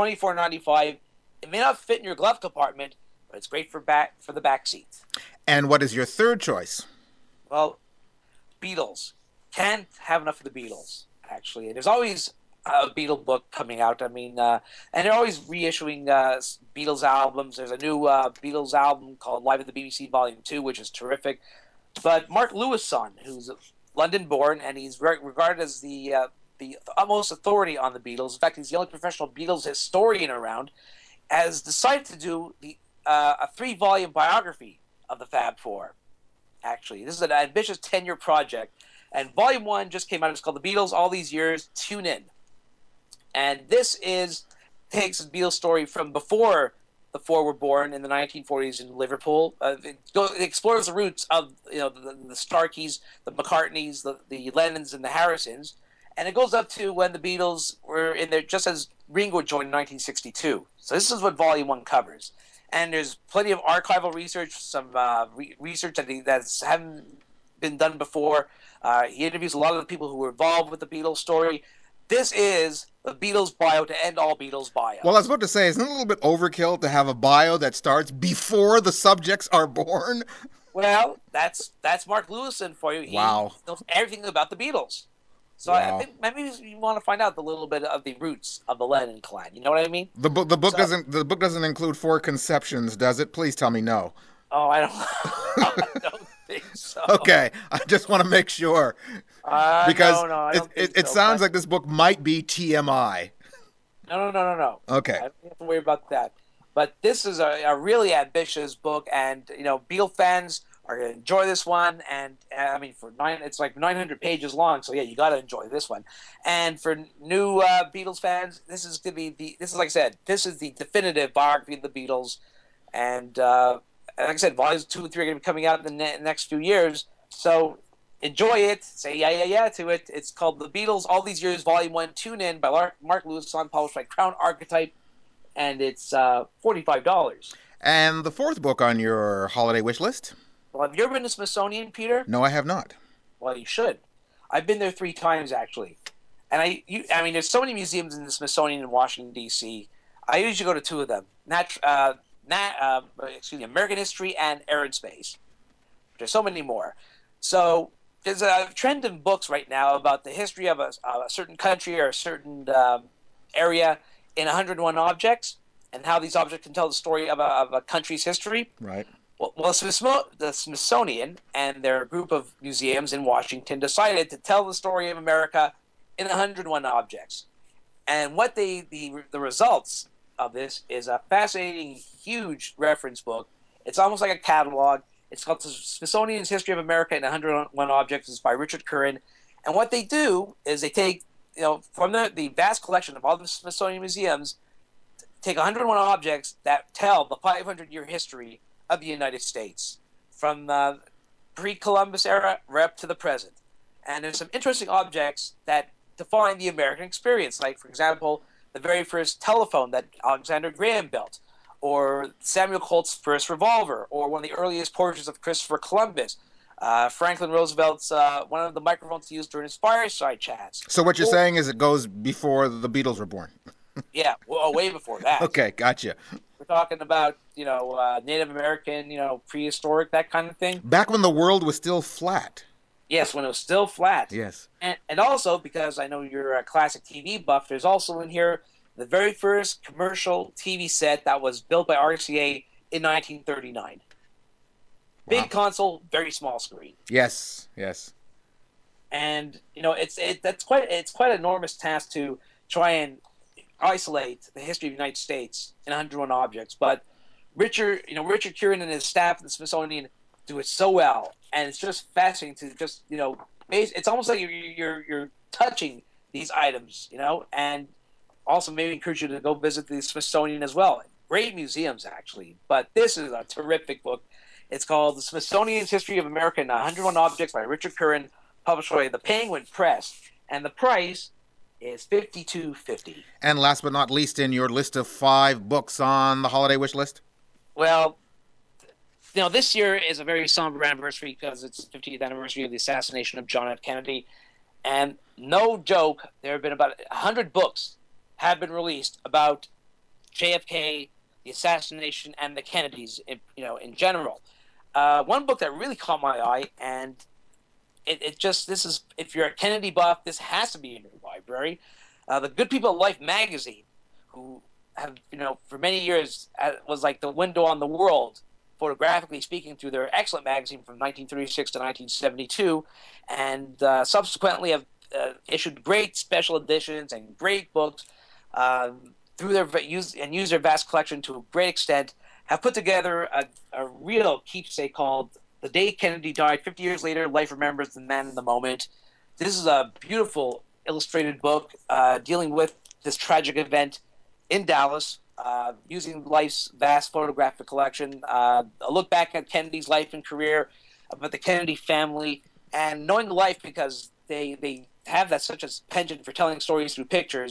$24.95. It may not fit in your glove compartment, but it's great for the back seat. And what is your 3rd choice? Well, Beatles. Can't have enough of the Beatles, actually. There's always a Beatle book coming out. I mean, and they're always reissuing Beatles albums. There's a new Beatles album called Live at the BBC Volume 2, which is terrific. But Mark Lewison, who's London-born, and he's regarded as the utmost authority on the Beatles. In fact, he's the only professional Beatles historian around, has decided to do a 3-volume biography of the Fab Four. Actually, this is an ambitious 10-year project. And Volume 1 just came out. It's called The Beatles All These Years, Tune In. And this takes the Beatles story from before the Four were born in the 1940s in Liverpool. It explores the roots of the Starkeys, the McCartneys, the Lennons, and the Harrisons. And it goes up to when the Beatles were in their, just as Ringo joined in 1962. So this is what Volume 1 covers. And there's plenty of archival research, some research that's haven't been done before. He interviews a lot of the people who were involved with the Beatles story. This is the Beatles bio to end all Beatles bio. Well, I was about to say, isn't it a little bit overkill to have a bio that starts before the subjects are born? Well, that's Mark Lewison for you. He knows everything about the Beatles. So I think maybe you want to find out a little bit of the roots of the Lennon clan. You know what I mean? The book doesn't include 4 conceptions, does it? Please tell me no. Oh, I don't think so. Okay, I just want to make sure because it sounds like this book might be TMI. No. Okay, I don't have to worry about that. But this is a really ambitious book, and Beatle fans are going to enjoy this one. And I mean, it's like 900 pages long, so yeah, you got to enjoy this one. And for new Beatles fans, this is going to be like I said, this is the definitive biography of the Beatles. And like I said, volumes 2 and 3 are going to be coming out in the next few years. So enjoy it. Say yeah to it. It's called The Beatles All These Years, Volume 1. Tune in by Mark Lewison, published by Crown Archetype, and it's $45. And the 4th book on your holiday wish list? Well, have you ever been to Smithsonian, Peter? No, I have not. Well, you should. I've been there 3 times, actually. And I mean, there's so many museums in the Smithsonian in Washington, D.C. I usually go to 2 of them. American History and Air and Space. There's so many more. So there's a trend in books right now about the history of a certain country or a certain area in 101 objects, and how these objects can tell the story of a country's history. Right. Well, the Smithsonian and their group of museums in Washington decided to tell the story of America in 101 objects. And what the results of this is a fascinating, huge reference book. It's almost like a catalog. It's called The Smithsonian's History of America in 101 Objects. It's by Richard Curran. And what they do is they take, from the vast collection of all the Smithsonian museums, take 101 objects that tell the 500-year history of the United States, from the pre-Columbus era right up to the present. And there's some interesting objects that define the American experience, like, for example, the very first telephone that Alexander Graham built, or Samuel Colt's first revolver, or one of the earliest portraits of Christopher Columbus, Franklin Roosevelt's one of the microphones used during his fireside chats. So what you're saying is it goes before the Beatles were born? Yeah, well, way before that. Okay, gotcha. We're talking about, Native American, prehistoric, that kind of thing. Back when the world was still flat. Yes, when it was still flat. Yes. And also, because I know you're a classic TV buff, there's also in here the very first commercial TV set that was built by RCA in 1939. Big console, very small screen. Yes. And it's quite an enormous task to try and isolate the history of the United States in 101 objects. But Richard Curran and his staff at the Smithsonian do it so well, and it's just fascinating to just it's almost like you're touching these items, and also maybe encourage you to go visit the Smithsonian as well. Great museums, actually. But this is a terrific book. It's called The Smithsonian's History of America in 101 Objects by Richard Curran, published by the Penguin Press. And the price is $52.50. And last but not least, in your list of 5 books on the holiday wish list? Well, this year is a very somber anniversary because it's the 50th anniversary of the assassination of John F. Kennedy. And no joke, there have been about 100 books have been released about JFK, the assassination, and the Kennedys, in general. One book that really caught my eye, and if you're a Kennedy buff, this has to be in your library. The Good People of Life magazine, who have, for many years was like the window on the world, photographically speaking, through their excellent magazine from 1936 to 1972, and subsequently have issued great special editions and great books through their use their vast collection to a great extent, have put together a real keepsake called The Day Kennedy Died, 50 Years Later, Life Remembers the Man in the Moment. This is a beautiful illustrated book dealing with this tragic event in Dallas, using Life's vast photographic collection, a look back at Kennedy's life and career, about the Kennedy family, and knowing Life because they have such a penchant for telling stories through pictures.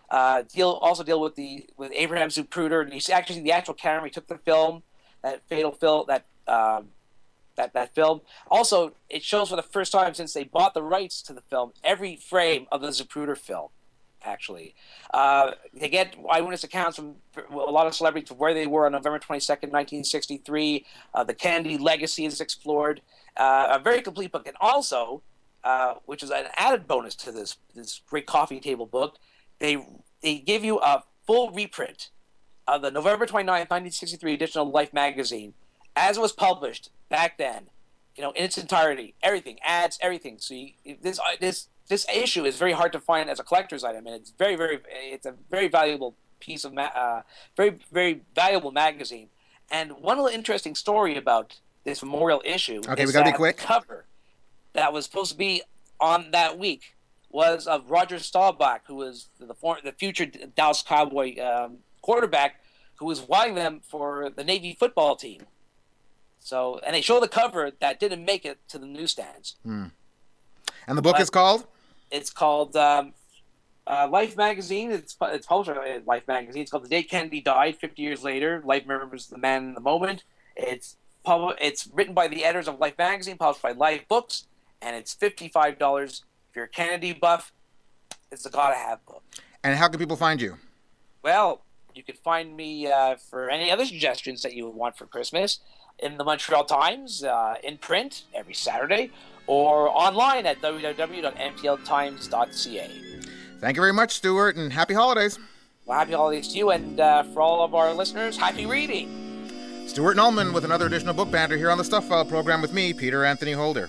deal with Abraham Zapruder, and he's actually the actual camera. He took the film, that fatal film, that film. Also, it shows for the first time since they bought the rights to the film every frame of the Zapruder film. Actually, they get eyewitness accounts from a lot of celebrities of where they were on November 22nd, 1963. The Kennedy legacy is explored. A very complete book, and also, which is an added bonus to this great coffee table book, they give you a full reprint of the November 29th, 1963 edition of Life magazine, as it was published back then. In its entirety, everything, ads, everything. So this issue is very hard to find as a collector's item, and it's it's a very valuable piece of very, very valuable magazine. And one little interesting story about this memorial issue is we gotta be quick. The cover that was supposed to be on that week was of Roger Staubach, who was the future Dallas Cowboy quarterback, who was winding them for the Navy football team. So, and they show the cover that didn't make it to the newsstands. And the book is called? It's called Life Magazine. It's published by Life Magazine. It's called The Day Kennedy Died, 50 Years Later. Life Remembers the Man in the Moment. It's written by the editors of Life Magazine, published by Life Books, and it's $55. If you're a Kennedy buff, it's a gotta-have book. And how can people find you? Well, you can find me for any other suggestions that you would want for Christmas in the Montreal Times, in print every Saturday, or online at www.mtltimes.ca. Thank you very much, Stuart, and happy holidays. Well, happy holidays to you, and for all of our listeners, happy reading. Stuart Nullman with another edition of Book Banter here on the Stuff File program with me, Peter Anthony Holder.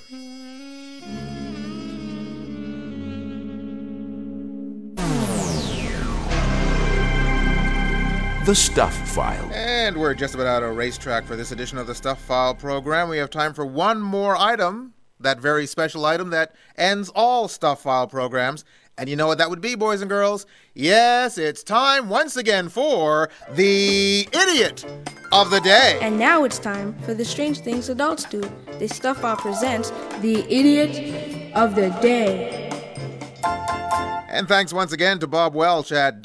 The Stuff File. And we're just about out of racetrack for this edition of the Stuff File program. We have time for one more item, that very special item that ends all Stuff File programs. And you know what that would be, boys and girls? Yes, it's time once again for the Idiot of the Day. And now it's time for the Strange Things Adults Do. The Stuff File presents the Idiot of the Day. And thanks once again to Bob Welch at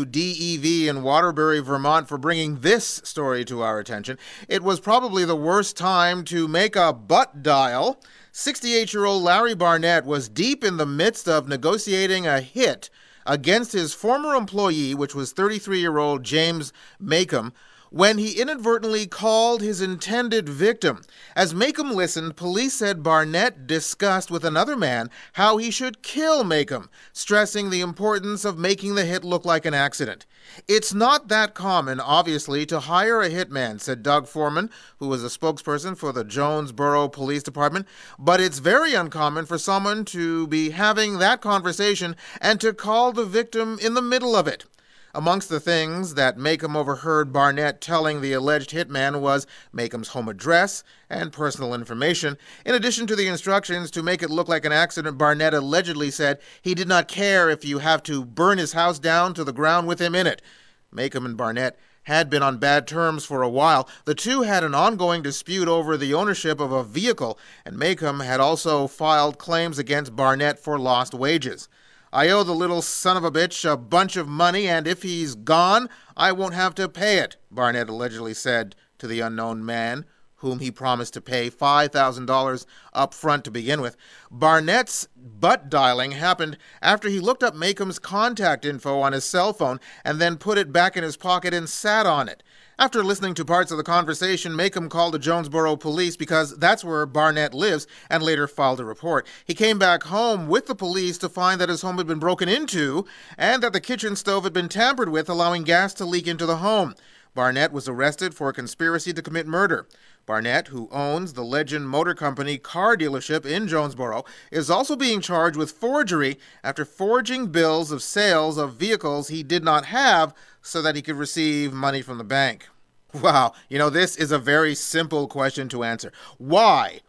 WDEV in Waterbury, Vermont, for bringing this story to our attention. It was probably the worst time to make a butt dial. 68-year-old Larry Barnett was deep in the midst of negotiating a hit against his former employee, which was 33-year-old James Maycomb, when he inadvertently called his intended victim. As Maycomb listened, police said Barnett discussed with another man how he should kill Maycomb, stressing the importance of making the hit look like an accident. It's not that common, obviously, to hire a hitman, said Doug Foreman, who was a spokesperson for the Jonesboro Police Department, but it's very uncommon for someone to be having that conversation and to call the victim in the middle of it. Amongst the things that Maycomb overheard Barnett telling the alleged hitman was Maycomb's home address and personal information. In addition to the instructions to make it look like an accident, Barnett allegedly said he did not care if you have to burn his house down to the ground with him in it. Maycomb and Barnett had been on bad terms for a while. The two had an ongoing dispute over the ownership of a vehicle, and Maycomb had also filed claims against Barnett for lost wages. I owe the little son of a bitch a bunch of money, and if he's gone, I won't have to pay it, Barnett allegedly said to the unknown man, whom he promised to pay $5,000 up front to begin with. Barnett's butt dialing happened after he looked up Maycomb's contact info on his cell phone and then put it back in his pocket and sat on it. After listening to parts of the conversation, Maycomb called the Jonesboro police because that's where Barnett lives and later filed a report. He came back home with the police to find that his home had been broken into and that the kitchen stove had been tampered with, allowing gas to leak into the home. Barnett was arrested for a conspiracy to commit murder. Barnett, who owns the Legend Motor Company car dealership in Jonesboro, is also being charged with forgery after forging bills of sales of vehicles he did not have so that he could receive money from the bank. Wow, this is a very simple question to answer. Why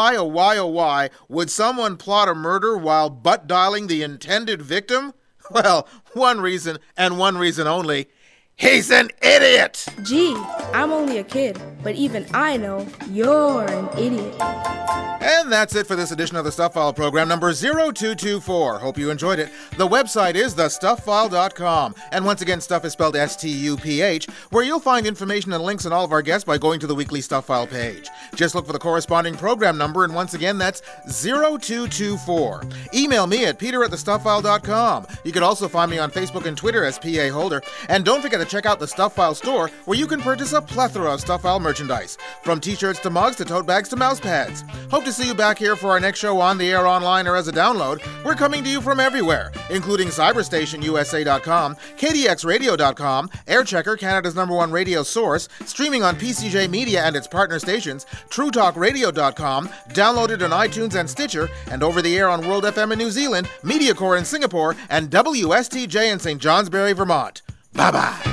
would someone plot a murder while butt dialing the intended victim? Well, one reason and one reason only. He's an idiot! Gee, I'm only a kid, but even I know you're an idiot. And And that's it for this edition of the Stuff File program, number 0224. Hope you enjoyed it. The website is thestufffile.com. And once again, stuff is spelled S-T-U-P-H, where you'll find information and links on all of our guests by going to the weekly Stuff File page. Just look for the corresponding program number, and once again, that's 0224. Email me at peter@thestufffile.com. You can also find me on Facebook and Twitter as P.A. Holder. And don't forget to check out the Stuff File store, where you can purchase a plethora of Stuff File merchandise, from t-shirts to mugs to tote bags to mouse pads. Hope to see you back here for our next show on the air, online, or as a download. We're coming to you from everywhere, including CyberstationUSA.com, KDXRadio.com, Airchecker, Canada's #1 radio source, streaming on PCJ Media and its partner stations, TrueTalkRadio.com, downloaded on iTunes and Stitcher, and over the air on World FM in New Zealand, MediaCore in Singapore, and WSTJ in St. Johnsbury, Vermont. Bye-bye.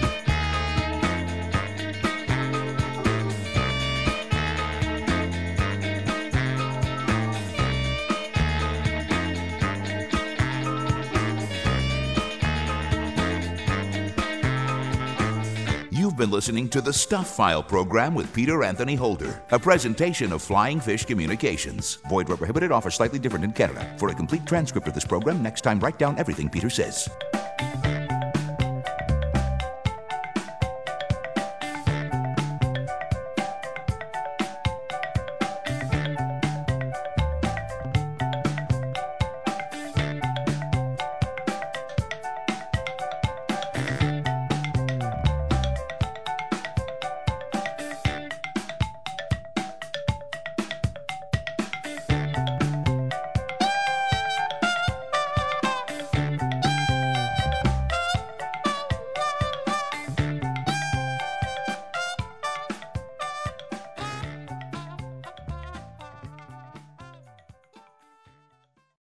You've been listening to the Stuff File program with Peter Anthony Holder, a presentation of Flying Fish Communications. Void where prohibited, offer slightly different in Canada. For a complete transcript of this program, next time write down everything Peter says.